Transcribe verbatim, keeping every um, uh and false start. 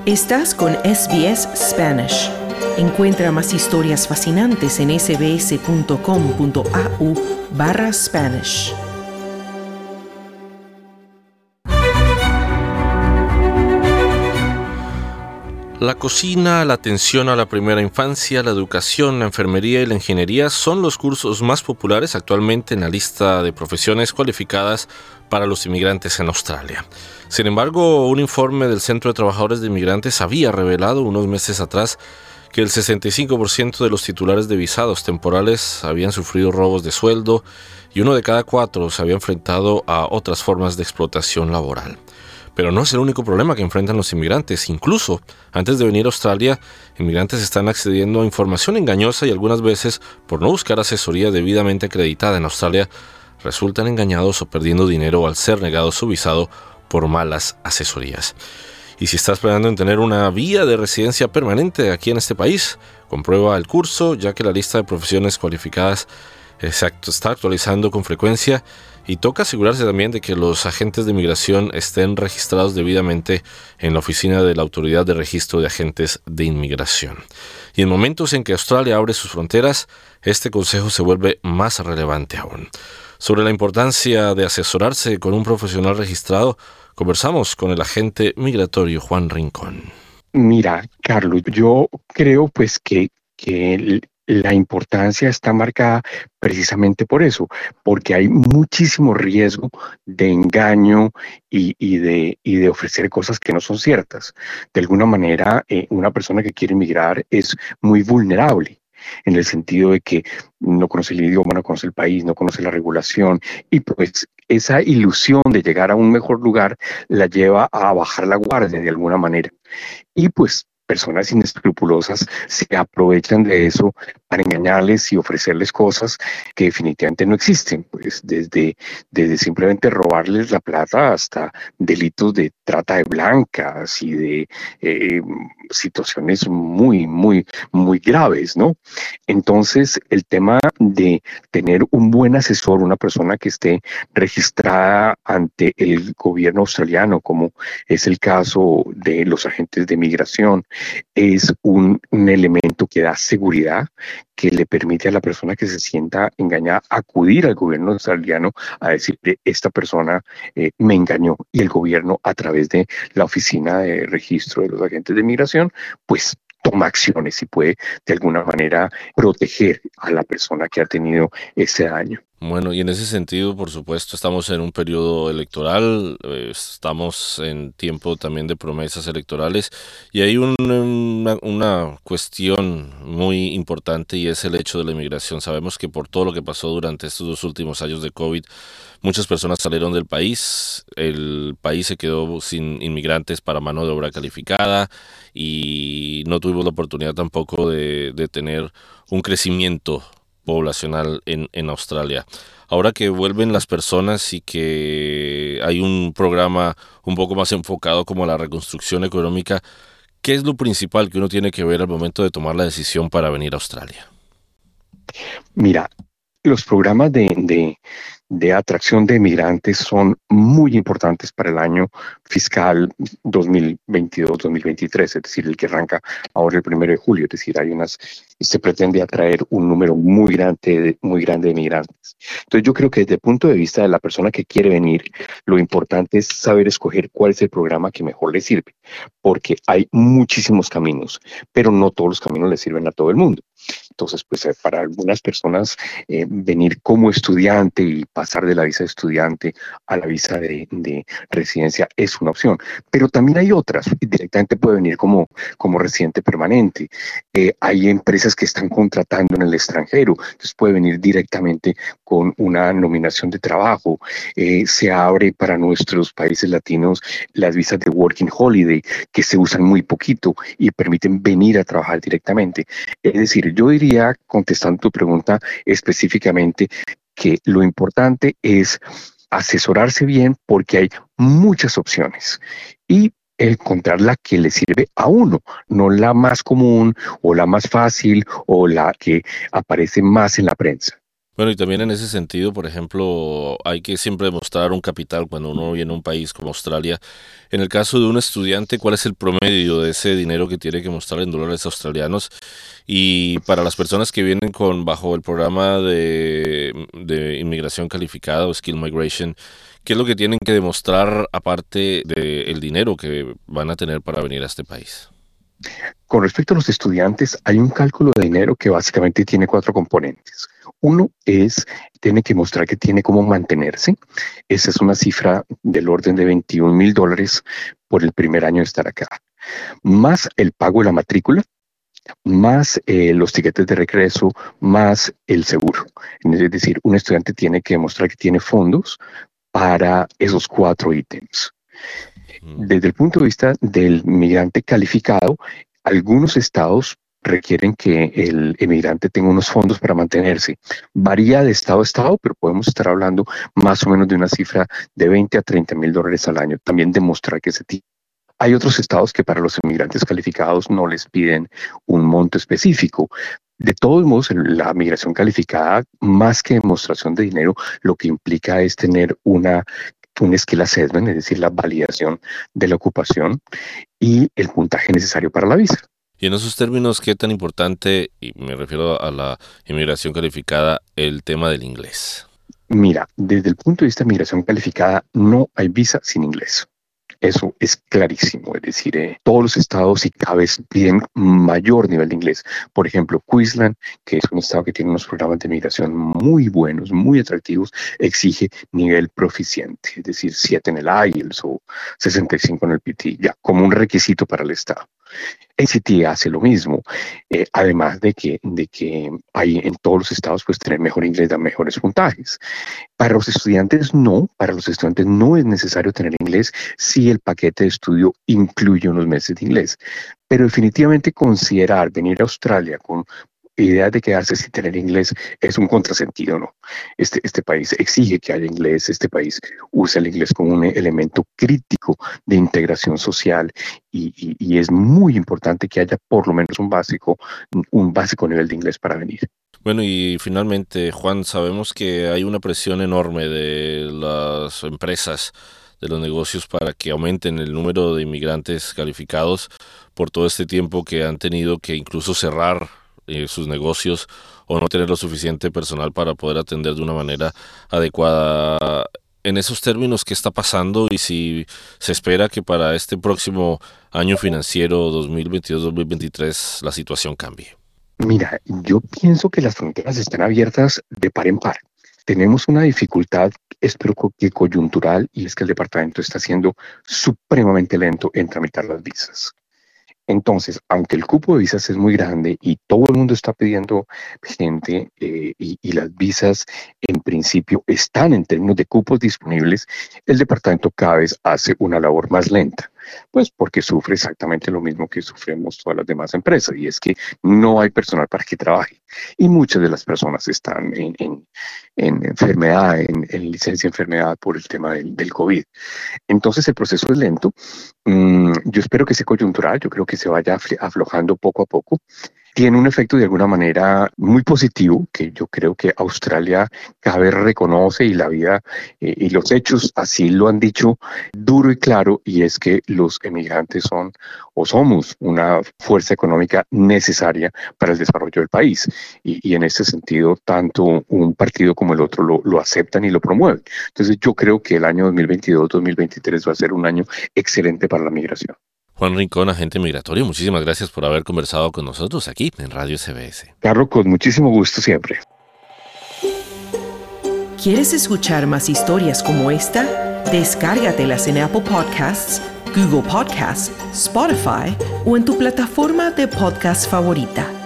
Estás con S B S Spanish. Encuentra más historias fascinantes en sbs.com.au barra Spanish. La cocina, la atención a la primera infancia, la educación, la enfermería y la ingeniería son los cursos más populares actualmente en la lista de profesiones cualificadas para los inmigrantes en Australia. Sin embargo, un informe del Centro de Trabajadores de Inmigrantes había revelado unos meses atrás que el sesenta y cinco por ciento de los titulares de visados temporales habían sufrido robos de sueldo y uno de cada cuatro se había enfrentado a otras formas de explotación laboral. Pero no es el único problema que enfrentan los inmigrantes. Incluso, antes de venir a Australia, inmigrantes están accediendo a información engañosa y algunas veces, por no buscar asesoría debidamente acreditada en Australia, resultan engañados o perdiendo dinero al ser negado su visado por malas asesorías. Y si estás planeando en tener una vía de residencia permanente aquí en este país, comprueba el curso, ya que la lista de profesiones cualificadas se está actualizando con frecuencia y toca asegurarse también de que los agentes de inmigración estén registrados debidamente en la oficina de la Autoridad de Registro de Agentes de Inmigración. Y en momentos en que Australia abre sus fronteras, este consejo se vuelve más relevante aún. Sobre la importancia de asesorarse con un profesional registrado, conversamos con el agente migratorio Juan Rincón. Mira, Carlos, yo creo pues que, que el, la importancia está marcada precisamente por eso, porque hay muchísimo riesgo de engaño y, y, de, y de ofrecer cosas que no son ciertas. De alguna manera, eh, una persona que quiere emigrar es muy vulnerable, en el sentido de que no conoce el idioma, no conoce el país, no conoce la regulación, y pues esa ilusión de llegar a un mejor lugar la lleva a bajar la guardia de alguna manera. Y pues personas inescrupulosas se aprovechan de eso para engañarles y ofrecerles cosas que definitivamente no existen, pues desde, desde simplemente robarles la plata hasta delitos de trata de blancas y de eh, situaciones muy, muy, muy graves, ¿no? Entonces, el tema de tener un buen asesor, una persona que esté registrada ante el gobierno australiano, como es el caso de los agentes de migración, es un, un elemento que da seguridad, que le permite a la persona que se sienta engañada acudir al gobierno australiano a decirle, esta persona eh, me engañó, y el gobierno, a través de la oficina de registro de los agentes de migración, pues toma acciones y puede de alguna manera proteger a la persona que ha tenido ese daño. Bueno, y en ese sentido, por supuesto, estamos en un periodo electoral, eh, estamos en tiempo también de promesas electorales y hay un, una, una cuestión muy importante y es el hecho de la inmigración. Sabemos que por todo lo que pasó durante estos dos últimos años de COVID, muchas personas salieron del país, el país se quedó sin inmigrantes para mano de obra calificada y no tuvimos la oportunidad tampoco de, de tener un crecimiento poblacional en, en Australia. Ahora que vuelven las personas y que hay un programa un poco más enfocado como a la reconstrucción económica, ¿qué es lo principal que uno tiene que ver al momento de tomar la decisión para venir a Australia? Mira, los programas de, de, de atracción de migrantes son muy importantes para el año fiscal dos mil veintidós dos mil veintitrés, es decir, el que arranca ahora el primero de julio, es decir, hay unas, se pretende atraer un número muy grande, de, muy grande de migrantes. Entonces yo creo que desde el punto de vista de la persona que quiere venir, lo importante es saber escoger cuál es el programa que mejor le sirve, porque hay muchísimos caminos, pero no todos los caminos le sirven a todo el mundo. Entonces, pues para algunas personas eh, venir como estudiante y pasar de la visa de estudiante a la visa de, de residencia es una opción, pero también hay otras. Directamente puede venir como, como residente permanente. Eh, hay empresas que están contratando en el extranjero, entonces puede venir directamente con una nominación de trabajo. Eh, se abre para nuestros países latinos las visas de Working Holiday, que se usan muy poquito y permiten venir a trabajar directamente. Es decir, yo diría, contestando tu pregunta específicamente, que lo importante es asesorarse bien porque hay muchas opciones y encontrar la que le sirve a uno, no la más común o la más fácil o la que aparece más en la prensa. Bueno, y también en ese sentido, por ejemplo, hay que siempre demostrar un capital cuando uno viene a un país como Australia. En el caso de un estudiante, ¿cuál es el promedio de ese dinero que tiene que mostrar en dólares australianos? Y para las personas que vienen con bajo el programa de, de inmigración calificada o Skill Migration, ¿qué es lo que tienen que demostrar aparte del dinero que van a tener para venir a este país? Con respecto a los estudiantes, hay un cálculo de dinero que básicamente tiene cuatro componentes. Uno es, tiene que mostrar que tiene cómo mantenerse. Esa es una cifra del orden de veintiún mil dólares por el primer año de estar acá. Más el pago de la matrícula, más eh, los tiquetes de regreso, más el seguro. Es decir, un estudiante tiene que demostrar que tiene fondos para esos cuatro ítems. Desde el punto de vista del migrante calificado, algunos estados requieren que el emigrante tenga unos fondos para mantenerse. Varía de estado a estado, pero podemos estar hablando más o menos de una cifra de veinte a treinta mil dólares al año. También demostrar que se tiene. Hay otros estados que para los emigrantes calificados no les piden un monto específico. De todos modos, la migración calificada, más que demostración de dinero, lo que implica es tener una un skill assessment, es decir, la validación de la ocupación y el puntaje necesario para la visa. Y en esos términos, ¿qué tan importante, y me refiero a la inmigración calificada, el tema del inglés? Mira, desde el punto de vista de migración calificada, no hay visa sin inglés. Eso es clarísimo, es decir, eh, todos los estados y cada vez piden mayor nivel de inglés. Por ejemplo, Queensland, que es un estado que tiene unos programas de migración muy buenos, muy atractivos, exige nivel proficiente, es decir, siete en el I E L T S o sesenta y cinco en el P T, ya como un requisito para el estado. A C T hace lo mismo, eh, además de que, de que hay en todos los estados pues tener mejor inglés da mejores puntajes. Para los estudiantes no, para los estudiantes no es necesario tener inglés si el paquete de estudio incluye unos meses de inglés. Pero definitivamente considerar venir a Australia con idea de quedarse sin tener inglés es un contrasentido, ¿no? Este, este país exige que haya inglés, este país usa el inglés como un elemento crítico de integración social y, y, y es muy importante que haya por lo menos un básico, un básico nivel de inglés para venir. Bueno, y finalmente, Juan, sabemos que hay una presión enorme de las empresas, de los negocios para que aumenten el número de inmigrantes calificados por todo este tiempo que han tenido que incluso cerrar eh, sus negocios o no tener lo suficiente personal para poder atender de una manera adecuada. En esos términos, ¿qué está pasando? Y si se espera que para este próximo año financiero dos mil veintidós dos mil veintitrés la situación cambie. Mira, yo pienso que las fronteras están abiertas de par en par. Tenemos una dificultad, espero que coyuntural, y es que el departamento está siendo supremamente lento en tramitar las visas. Entonces, aunque el cupo de visas es muy grande y todo el mundo está pidiendo gente eh, y, y las visas en principio están en términos de cupos disponibles, el departamento cada vez hace una labor más lenta, pues porque sufre exactamente lo mismo que sufrimos todas las demás empresas, y es que no hay personal para que trabaje y muchas de las personas están en, en, en enfermedad, en, en licencia de enfermedad por el tema del, del COVID. Entonces el proceso es lento. Mm, yo espero que sea coyuntural, yo creo que se vaya aflojando poco a poco. Tiene un efecto de alguna manera muy positivo que yo creo que Australia cada vez reconoce, y la vida eh, y los hechos así lo han dicho duro y claro, y es que los emigrantes son o somos una fuerza económica necesaria para el desarrollo del país, y, y en ese sentido tanto un partido como el otro lo, lo aceptan y lo promueven. Entonces yo creo que el año dos mil veintidós dos mil veintitrés va a ser un año excelente para la migración. Juan Rincón, agente migratorio, muchísimas gracias por haber conversado con nosotros aquí en Radio S B S. Carlos, con muchísimo gusto siempre. ¿Quieres escuchar más historias como esta? Descárgatelas en Apple Podcasts, Google Podcasts, Spotify o en tu plataforma de podcast favorita.